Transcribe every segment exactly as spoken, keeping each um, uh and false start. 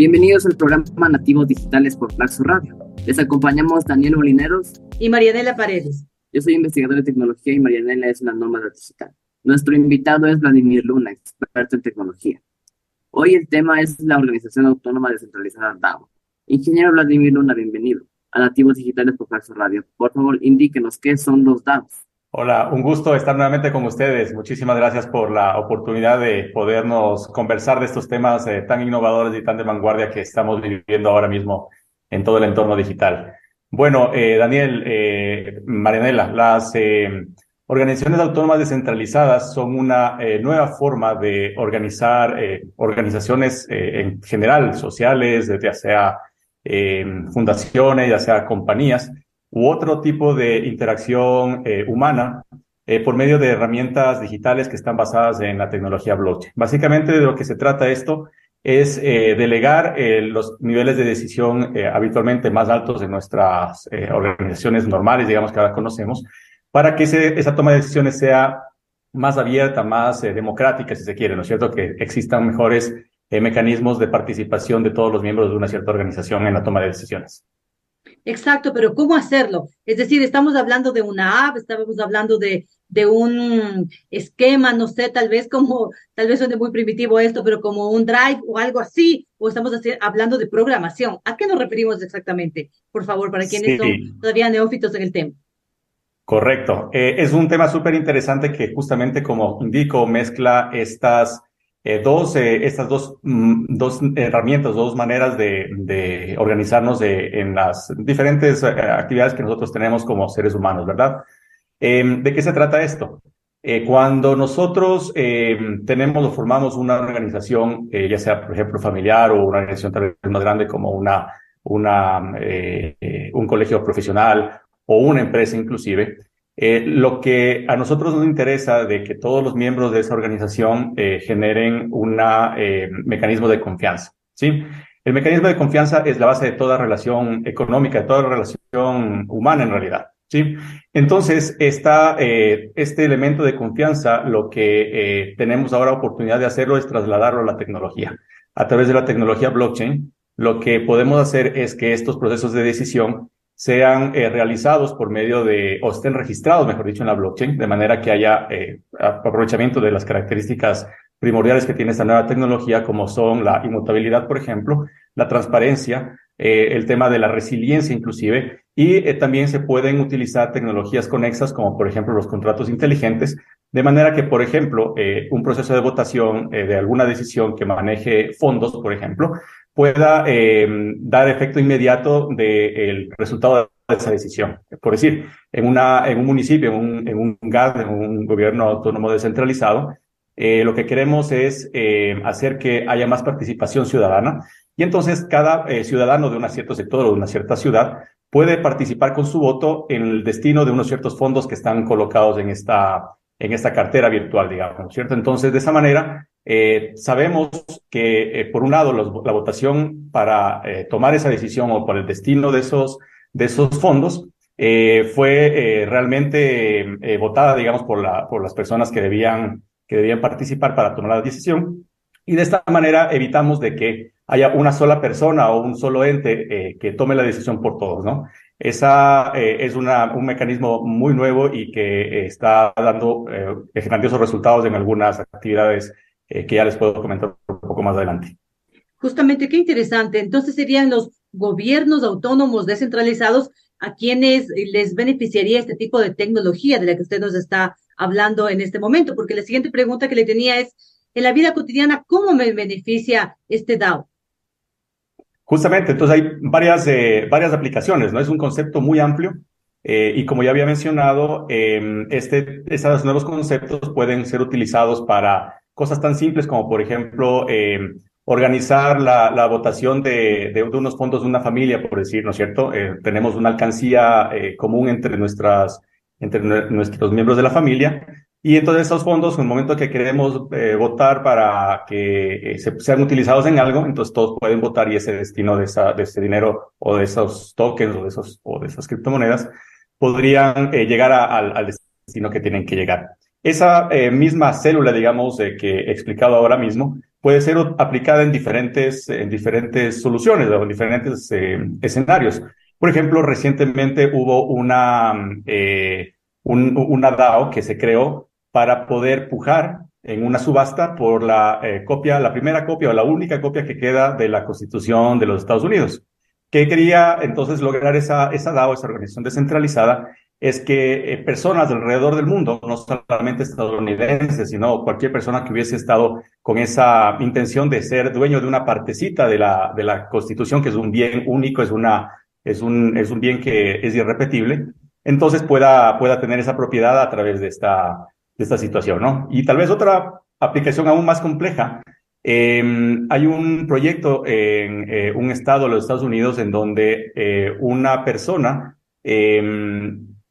Bienvenidos al programa Nativos Digitales por Flaxo Radio. Les acompañamos Daniel Molineros y Marianela Paredes. Yo soy investigador de tecnología y Marianela es una nómada digital. Nuestro invitado es Vladimir Luna, experto en tecnología. Hoy el tema es la Organización Autónoma Descentralizada D A O. Ingeniero Vladimir Luna, bienvenido a Nativos Digitales por Flaxo Radio. Por favor, indíquenos qué son los D A Os. Hola, un gusto estar nuevamente con ustedes. Muchísimas gracias por la oportunidad de podernos conversar de estos temas eh, tan innovadores y tan de vanguardia que estamos viviendo ahora mismo en todo el entorno digital. Bueno, eh, Daniel, eh, Marianela, las eh, organizaciones autónomas descentralizadas son una eh, nueva forma de organizar eh, organizaciones eh, en general, sociales, ya sea eh, fundaciones, ya sea compañías, u otro tipo de interacción eh, humana eh, por medio de herramientas digitales que están basadas en la tecnología blockchain. Básicamente de lo que se trata esto es eh, delegar eh, los niveles de decisión eh, habitualmente más altos de nuestras eh, organizaciones normales, digamos que ahora conocemos, para que ese, esa toma de decisiones sea más abierta, más eh, democrática, si se quiere, ¿no es cierto? Que existan mejores eh, mecanismos de participación de todos los miembros de una cierta organización en la toma de decisiones. Exacto, pero ¿cómo hacerlo? Es decir, estamos hablando de una app, estábamos hablando de, de un esquema, no sé, tal vez como, tal vez suene muy primitivo esto, pero como un Drive o algo así, o estamos así, hablando de programación. ¿A qué nos referimos exactamente? Por favor, para quienes Sí. son todavía neófitos en el tema. Correcto. Eh, es un tema súper interesante que justamente, como indico, mezcla estas eh, dos, eh, estas dos, mm, dos herramientas, dos maneras de, de organizarnos de, en las diferentes eh, actividades que nosotros tenemos como seres humanos, ¿verdad? Eh, ¿de qué se trata esto? Eh, cuando nosotros eh, tenemos o formamos una organización, eh, ya sea, por ejemplo, familiar o una organización tal vez más grande como una, una, eh, eh, un colegio profesional o una empresa inclusive, eh, lo que a nosotros nos interesa de que todos los miembros de esa organización eh, generen un eh, mecanismo de confianza, ¿sí? El mecanismo de confianza es la base de toda relación económica, de toda relación humana en realidad, ¿sí? Entonces, esta, eh, este elemento de confianza, lo que eh, tenemos ahora oportunidad de hacerlo es trasladarlo a la tecnología. A través de la tecnología blockchain, lo que podemos hacer es que estos procesos de decisión sean eh, realizados por medio de, o estén registrados, mejor dicho, en la blockchain, de manera que haya eh, aprovechamiento de las características primordiales que tiene esta nueva tecnología, como son la inmutabilidad, por ejemplo, la transparencia, eh, el tema de la resiliencia inclusive, y eh, también se pueden utilizar tecnologías conexas, como por ejemplo los contratos inteligentes, de manera que, por ejemplo, eh, un proceso de votación eh, de alguna decisión que maneje fondos, por ejemplo, pueda eh, dar efecto inmediato del resultado de esa decisión. Por decir, en, una, en un municipio, en un, en un G A D, en un gobierno autónomo descentralizado, eh, lo que queremos es eh, hacer que haya más participación ciudadana y entonces cada eh, ciudadano de un cierto sector o de una cierta ciudad puede participar con su voto en el destino de unos ciertos fondos que están colocados en esta, en esta cartera virtual, digamos, ¿cierto? Entonces, de esa manera, Eh, sabemos que, eh, por un lado, los, la votación para eh, tomar esa decisión o por el destino de esos, de esos fondos eh, fue eh, realmente eh, votada, digamos, por, la, por las personas que debían, que debían participar para tomar la decisión. Y de esta manera evitamos de que haya una sola persona o un solo ente eh, que tome la decisión por todos, ¿no? Esa eh, es una, un mecanismo muy nuevo y que eh, está dando eh, grandiosos resultados en algunas actividades Eh, que ya les puedo comentar un poco más adelante. Justamente, qué interesante. Entonces serían los gobiernos autónomos descentralizados a quienes les beneficiaría este tipo de tecnología de la que usted nos está hablando en este momento, porque la siguiente pregunta que le tenía es, en la vida cotidiana, ¿cómo me beneficia este D A O? Justamente, entonces hay varias, eh, varias aplicaciones, ¿no? Es un concepto muy amplio. Eh, y como ya había mencionado, eh, este, estos nuevos conceptos pueden ser utilizados para cosas tan simples como, por ejemplo, eh, organizar la, la votación de, de, de unos fondos de una familia, por decir, ¿no es cierto? Eh, tenemos una alcancía eh, común entre, nuestras, entre nuestros miembros de la familia y entonces esos fondos, en el momento que queremos eh, votar para que eh, se, sean utilizados en algo, entonces todos pueden votar y ese destino de, esa, de ese dinero o de esos tokens o de, esos, o de esas criptomonedas podrían eh, llegar a, al, al destino que tienen que llegar. Esa eh, misma célula, digamos, eh, que he explicado ahora mismo, puede ser aplicada en diferentes, en diferentes soluciones o en diferentes eh, escenarios. Por ejemplo, recientemente hubo una, eh, un, una DAO que se creó para poder pujar en una subasta por la eh, copia, la primera copia o la única copia que queda de la Constitución de los Estados Unidos. ¿Qué quería entonces lograr esa, esa DAO, esa organización descentralizada? Es que eh, personas alrededor del mundo, no solamente estadounidenses, sino cualquier persona que hubiese estado con esa intención de ser dueño de una partecita de la, de la Constitución, que es un bien único, es, una, es, un, es un bien que es irrepetible, entonces pueda, pueda tener esa propiedad a través de esta, de esta situación, ¿no? Y tal vez otra aplicación aún más compleja. Eh, hay un proyecto en eh, un estado de los Estados Unidos en donde eh, una persona eh,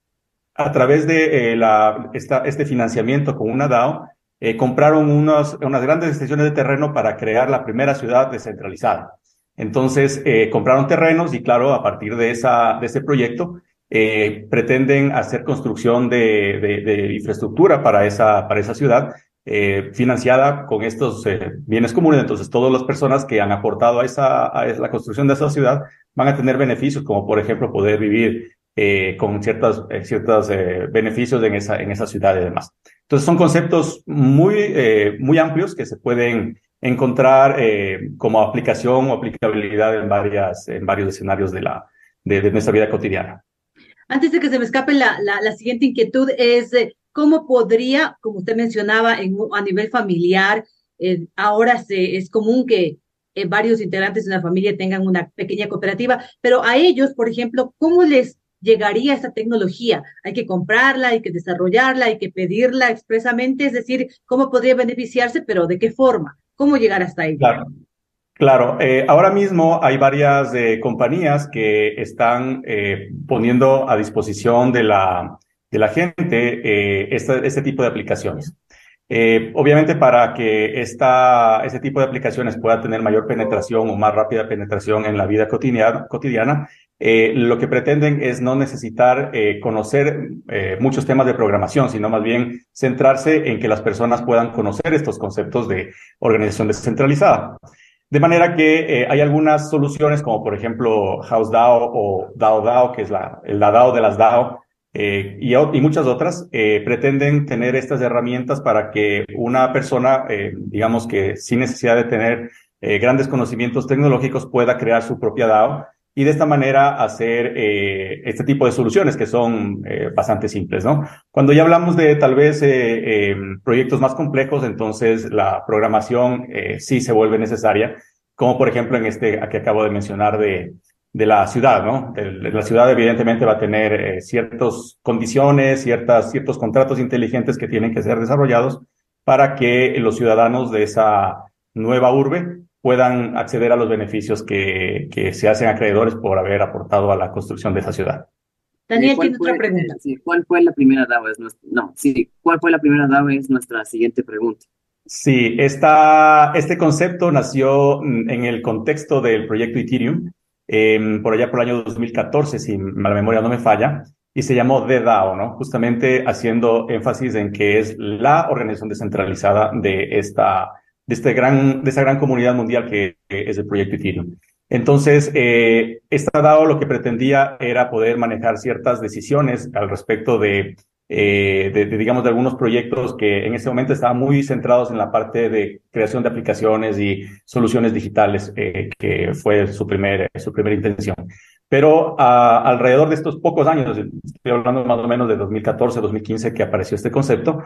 a través de eh, la, esta, este financiamiento con una DAO, eh, compraron unos, unas grandes extensiones de terreno para crear la primera ciudad descentralizada. Entonces, eh, compraron terrenos y claro, a partir de, esa, de ese proyecto, eh, pretenden hacer construcción de, de, de infraestructura para esa, para esa ciudad, eh, financiada con estos eh, bienes comunes. Entonces, todas las personas que han aportado a, esa, a la construcción de esa ciudad van a tener beneficios, como por ejemplo poder vivir Eh, con ciertos eh, ciertos, eh, beneficios en esa, en esa ciudad y demás. Entonces son conceptos muy, eh, muy amplios que se pueden encontrar eh, como aplicación o aplicabilidad en, varias, en varios escenarios de, la, de, de nuestra vida cotidiana. Antes de que se me escape la, la, la siguiente inquietud es eh, cómo podría, como usted mencionaba, en, a nivel familiar, eh, ahora se, es común que eh, varios integrantes de una familia tengan una pequeña cooperativa, pero a ellos, por ejemplo, ¿cómo les llegaría esta tecnología? Hay que comprarla, hay que desarrollarla, hay que pedirla expresamente, es decir, ¿cómo podría beneficiarse, pero de qué forma? ¿Cómo llegar hasta ahí? Claro, claro. Eh, ahora mismo hay varias eh, compañías que están eh, poniendo a disposición de la, de la gente eh, este, este tipo de aplicaciones. Eh, obviamente para que esta, este tipo de aplicaciones pueda tener mayor penetración o más rápida penetración en la vida cotidiana, cotidiana eh, lo que pretenden es no necesitar eh, conocer eh, muchos temas de programación, sino más bien centrarse en que las personas puedan conocer estos conceptos de organización descentralizada. De manera que eh, hay algunas soluciones como por ejemplo HouseDAO o DAODAO, que es la, la DAO de las DAO, Eh, y, y muchas otras eh, pretenden tener estas herramientas para que una persona, eh, digamos que sin necesidad de tener eh, grandes conocimientos tecnológicos, pueda crear su propia DAO y de esta manera hacer eh, este tipo de soluciones que son eh, bastante simples, ¿no? Cuando ya hablamos de tal vez eh, eh, proyectos más complejos, entonces la programación eh, sí se vuelve necesaria, como por ejemplo en este que acabo de mencionar de de la ciudad, ¿no? De, de la ciudad evidentemente va a tener eh, ciertas condiciones, ciertas, ciertos contratos inteligentes que tienen que ser desarrollados para que los ciudadanos de esa nueva urbe puedan acceder a los beneficios que, que se hacen acreedores por haber aportado a la construcción de esa ciudad. Daniel tiene otra pregunta. Sí, ¿cuál fue la primera DAO? Es nuestra, no, sí, ¿cuál fue la primera DAO? Es nuestra siguiente pregunta. Sí, esta, este concepto nació en el contexto del proyecto Ethereum, Eh, por allá por el año dos mil catorce, si la memoria no me falla, y se llamó The DAO, ¿no? Justamente haciendo énfasis en que es la organización descentralizada de esta, de este gran, de esta gran comunidad mundial que, que es el proyecto Ethereum. Entonces, eh, esta DAO lo que pretendía era poder manejar ciertas decisiones al respecto de Eh, de, de, digamos, de algunos proyectos que en ese momento estaban muy centrados en la parte de creación de aplicaciones y soluciones digitales, eh, que fue su, primer, su primera intención. Pero uh, alrededor de estos pocos años, estoy hablando más o menos de dos mil catorce, dos mil quince, que apareció este concepto,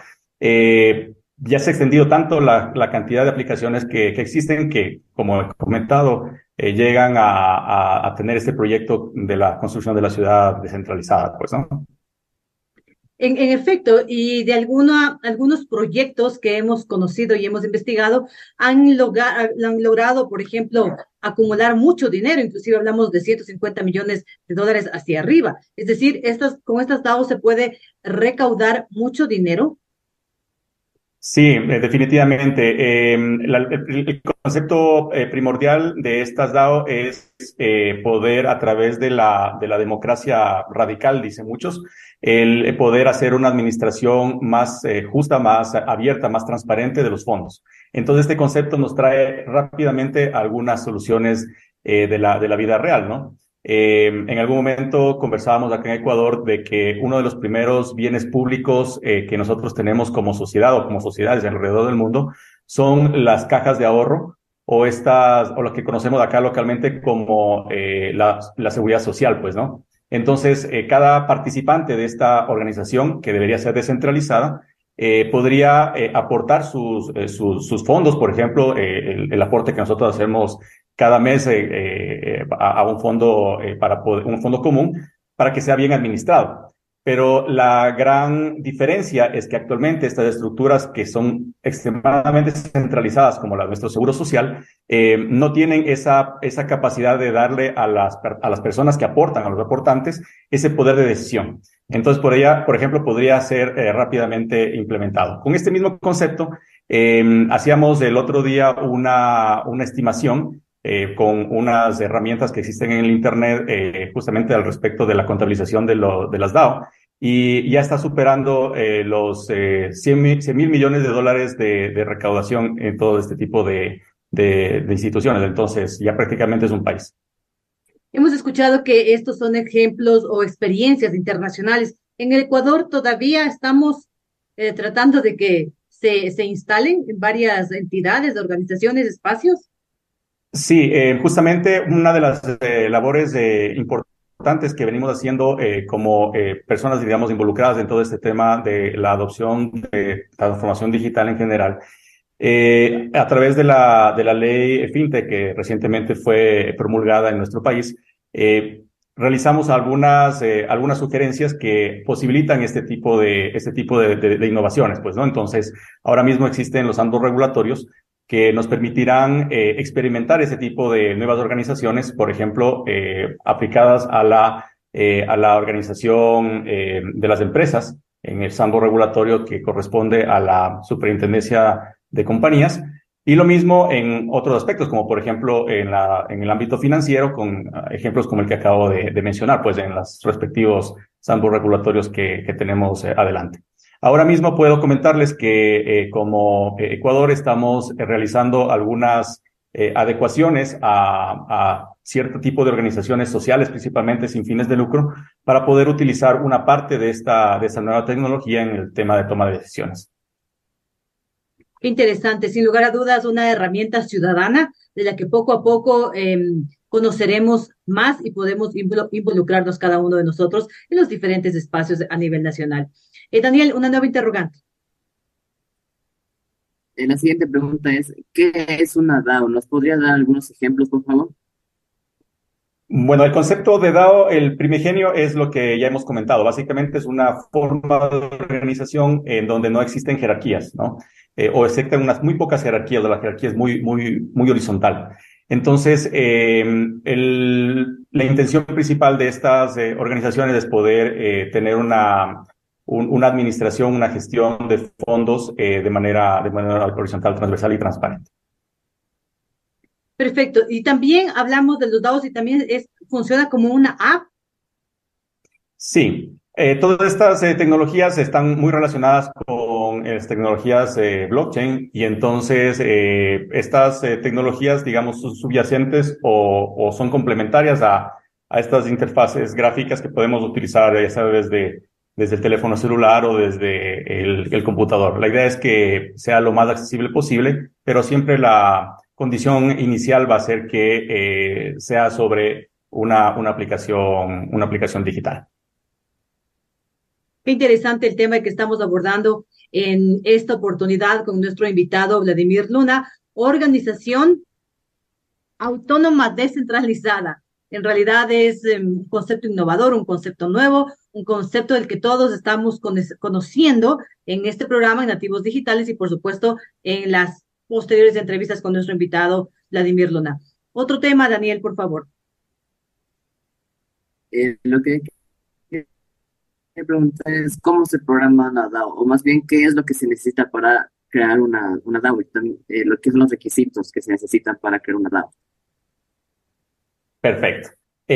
eh, ya se ha extendido tanto la, la cantidad de aplicaciones que, que existen que, como he comentado, eh, llegan a, a, a tener este proyecto de la construcción de la ciudad descentralizada, pues, ¿no? En, en efecto, y de alguna, algunos proyectos que hemos conocido y hemos investigado han, logra, han logrado, por ejemplo, acumular mucho dinero, inclusive hablamos de ciento cincuenta millones de dólares hacia arriba. Es decir, estas, con estas DAOs se puede recaudar mucho dinero. Sí, eh, definitivamente. Eh, la- el, el concepto eh, primordial de estas DAO es eh, poder a través de la, de la democracia radical, dicen muchos, el, eh, poder hacer una administración más eh, justa, más abierta, más transparente de los fondos. Entonces, este concepto nos trae rápidamente algunas soluciones eh, de la, de la vida real, ¿no? Eh, en algún momento conversábamos acá en Ecuador de que uno de los primeros bienes públicos eh, que nosotros tenemos como sociedad o como sociedades alrededor del mundo son las cajas de ahorro o estas, o lo que conocemos acá localmente como eh, la, la seguridad social, pues, ¿no? Entonces, eh, cada participante de esta organización, que debería ser descentralizada, eh, podría eh, aportar sus, eh, sus, sus fondos, por ejemplo, eh, el, el aporte que nosotros hacemos cada mes eh, eh, a, a un fondo eh, para poder, un fondo común para que sea bien administrado. Pero la gran diferencia es que actualmente estas estructuras que son extremadamente centralizadas, como la de nuestro seguro social, eh, no tienen esa, esa capacidad de darle a las, a las personas que aportan, a los aportantes, ese poder de decisión. Entonces, por ella, por ejemplo, podría ser eh, rápidamente implementado. Con este mismo concepto, eh, hacíamos el otro día una, una estimación eh, con unas herramientas que existen en el Internet eh, justamente al respecto de la contabilización de, lo, de las DAO y ya está superando eh, los eh, cien mil millones de dólares de, de recaudación en todo este tipo de, de, de instituciones. Entonces, ya prácticamente es un país. Hemos escuchado que estos son ejemplos o experiencias internacionales. En el Ecuador todavía estamos eh, tratando de que se, se instalen varias entidades, organizaciones, espacios. Sí, eh, justamente una de las eh, labores eh, importantes que venimos haciendo eh, como eh, personas, digamos, involucradas en todo este tema de la adopción de transformación digital en general, eh, a través de la, de la ley FinTech que recientemente fue promulgada en nuestro país, eh, realizamos algunas, eh, algunas sugerencias que posibilitan este tipo de, este tipo de, de, de innovaciones, pues, ¿no? Entonces, ahora mismo existen los ámbitos regulatorios que nos permitirán eh, experimentar ese tipo de nuevas organizaciones, por ejemplo, eh, aplicadas a la, eh, a la organización eh, de las empresas en el sambo regulatorio que corresponde a la superintendencia de compañías. Y lo mismo en otros aspectos, como por ejemplo en, la, en el ámbito financiero, con uh, ejemplos como el que acabo de, de mencionar, pues en los respectivos sambos regulatorios que, que tenemos eh, adelante. Ahora mismo puedo comentarles que eh, como eh, Ecuador estamos eh, realizando algunas eh, adecuaciones a, a cierto tipo de organizaciones sociales, principalmente sin fines de lucro, para poder utilizar una parte de esta, de esta nueva tecnología en el tema de toma de decisiones. Qué interesante, sin lugar a dudas, una herramienta ciudadana de la que poco a poco eh, conoceremos más y podemos involucrarnos cada uno de nosotros en los diferentes espacios a nivel nacional. Eh, Daniel, una nueva interrogante. Eh, la siguiente pregunta es, ¿qué es una DAO? ¿Nos podrías dar algunos ejemplos, por favor? Bueno, el concepto de DAO, el primigenio, es lo que ya hemos comentado. Básicamente es una forma de organización en donde no existen jerarquías, ¿no? Eh, o existen unas muy pocas jerarquías, la jerarquía es muy, muy, muy horizontal. Entonces, eh, el, la intención principal de estas eh, organizaciones es poder eh, tener una, un, una administración, una gestión de fondos eh, de manera, de manera horizontal, transversal y transparente. Perfecto. Y también hablamos de los DAOs y también es, funciona como una app. Sí, eh, todas estas eh, tecnologías están muy relacionadas con eh, las tecnologías eh, blockchain y entonces eh, estas eh, tecnologías, digamos, son subyacentes o, o son complementarias a, a estas interfaces gráficas que podemos utilizar, ya sea desde, desde el teléfono celular o desde el, el computador. La idea es que sea lo más accesible posible, pero siempre la condición inicial va a ser que eh, sea sobre una, una aplicación, una aplicación digital. Qué interesante el tema que estamos abordando en esta oportunidad con nuestro invitado Vladimir Luna, organización autónoma descentralizada. En realidad es um, un concepto innovador, un concepto nuevo, un concepto del que todos estamos con conociendo en este programa en Nativos Digitales y por supuesto en las posteriores entrevistas con nuestro invitado Vladimir Luna. Otro tema, Daniel, por favor. Eh, lo que me pregunta es cómo se programa una DAO, o más bien qué es lo que se necesita para crear una, una DAO y también eh, lo que son los requisitos que se necesitan para crear una DAO. Perfecto.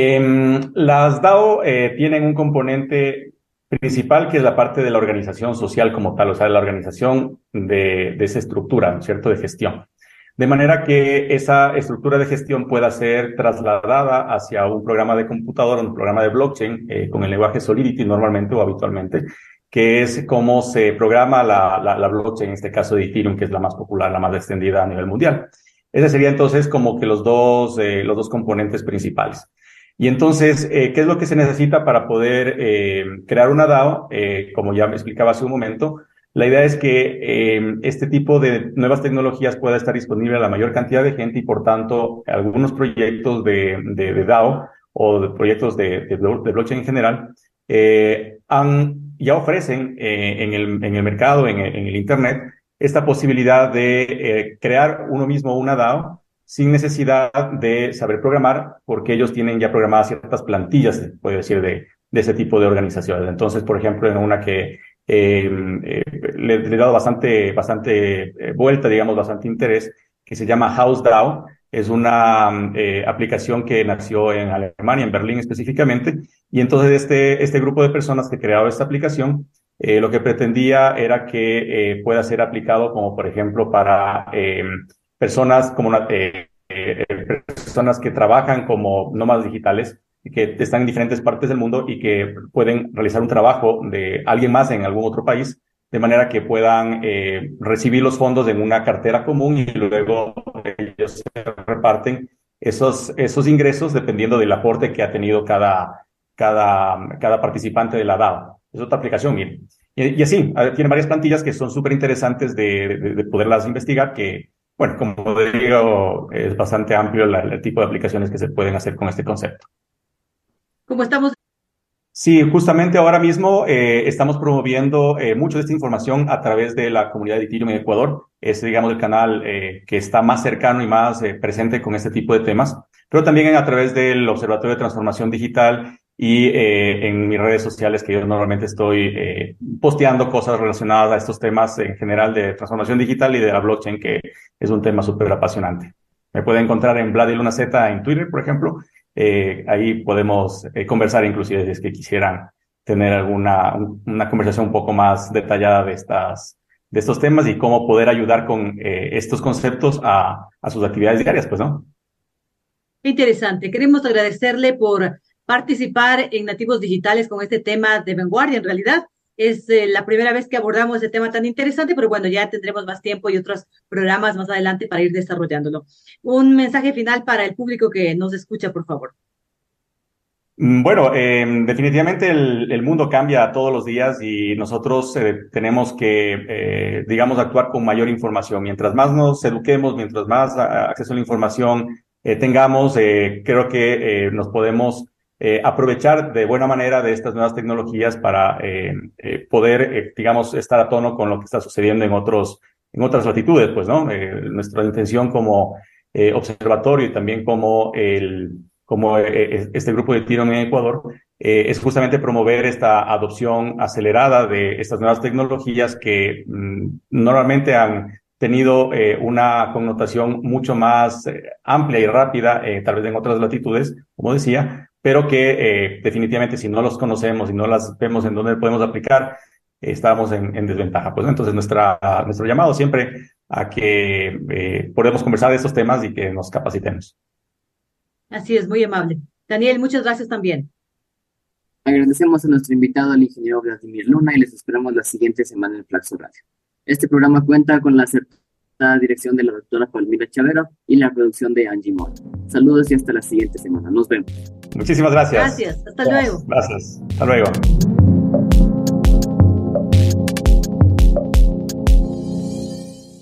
Eh, las DAO eh, tienen un componente principal que es la parte de la organización social como tal, o sea, la organización de, de esa estructura, ¿no es cierto?, de gestión. De manera que esa estructura de gestión pueda ser trasladada hacia un programa de computadora, un programa de blockchain, eh, con el lenguaje Solidity normalmente o habitualmente, que es cómo se programa la, la, la blockchain, en este caso de Ethereum, que es la más popular, la más extendida a nivel mundial. Ese sería entonces como que los dos, eh, los dos componentes principales. Y entonces, eh, ¿qué es lo que se necesita para poder eh, crear una DAO? Eh, como ya me explicaba hace un momento, la idea es que eh, este tipo de nuevas tecnologías pueda estar disponible a la mayor cantidad de gente y, por tanto, algunos proyectos de, de, de DAO o de proyectos de, de, de blockchain en general eh, han, ya ofrecen eh, en, el, en el mercado, en, en el Internet, esta posibilidad de eh, crear uno mismo una DAO sin necesidad de saber programar, porque ellos tienen ya programadas ciertas plantillas, se puede decir, de, de ese tipo de organizaciones. Entonces, por ejemplo, en una que eh, eh, le, le he dado bastante, bastante eh, vuelta, digamos, bastante interés, que se llama HouseDAO. Es una eh, aplicación que nació en Alemania, en Berlín específicamente, y entonces este, este grupo de personas que crearon esta aplicación eh, lo que pretendía era que eh, pueda ser aplicado como, por ejemplo, para eh, personas como una, eh, eh, personas que trabajan como nómadas digitales, que están en diferentes partes del mundo y que pueden realizar un trabajo de alguien más en algún otro país, de manera que puedan eh, recibir los fondos en una cartera común y luego ellos se reparten esos, esos ingresos dependiendo del aporte que ha tenido cada, cada, cada participante de la DAO. Es otra aplicación. Y, y así, tiene varias plantillas que son súper interesantes de, de, de poderlas investigar, que, bueno, como digo, es bastante amplio la, el tipo de aplicaciones que se pueden hacer con este concepto. ¿Cómo estamos? Sí, justamente ahora mismo eh, estamos promoviendo eh, mucho de esta información a través de la comunidad de Ethereum en Ecuador. Es, digamos, el canal eh, que está más cercano y más eh, presente con este tipo de temas, pero también a través del Observatorio de Transformación Digital y eh, en mis redes sociales, que yo normalmente estoy eh, posteando cosas relacionadas a estos temas en general de transformación digital y de la blockchain, que es un tema súper apasionante. Me pueden encontrar en Vlad y Luna Z en Twitter, por ejemplo. Eh, ahí podemos eh, conversar, inclusive si es que quisieran tener alguna una conversación un poco más detallada de estas de estos temas y cómo poder ayudar con eh, estos conceptos a, a sus actividades diarias, pues, ¿no? Interesante. Queremos agradecerle por participar en Nativos Digitales con este tema de vanguardia. En realidad es eh, la primera vez que abordamos este tema tan interesante, pero bueno, ya tendremos más tiempo y otros programas más adelante para ir desarrollándolo. Un mensaje final para el público que nos escucha, por favor. Bueno, eh, definitivamente el, el mundo cambia todos los días y nosotros eh, tenemos que, eh, digamos, actuar con mayor información. Mientras más nos eduquemos, mientras más a, acceso a la información eh, tengamos, eh, creo que eh, nos podemos eh, aprovechar de buena manera de estas nuevas tecnologías para eh, eh, poder, eh, digamos, estar a tono con lo que está sucediendo en otros, en otras latitudes, pues, ¿no? Eh, nuestra intención como eh, observatorio y también como el como eh, este grupo de Ethereum en Ecuador, eh, es justamente promover esta adopción acelerada de estas nuevas tecnologías que mmm, normalmente han tenido eh, una connotación mucho más eh, amplia y rápida, eh, tal vez en otras latitudes, como decía, pero que eh, definitivamente si no los conocemos y no las vemos en dónde podemos aplicar, eh, estamos en, en desventaja. Pues, ¿no? Entonces, nuestra, nuestro llamado siempre a que eh, podamos conversar de estos temas y que nos capacitemos. Así es, muy amable. Daniel, muchas gracias también. Agradecemos a nuestro invitado, el ingeniero Vladimir Luna, y les esperamos la siguiente semana en Flaxo Radio. Este programa cuenta con la acertada dirección de la doctora Palmira Chavero y la producción de Angie Moore. Saludos y hasta la siguiente semana. Nos vemos. Muchísimas gracias. Gracias. Hasta luego. Gracias. Hasta luego.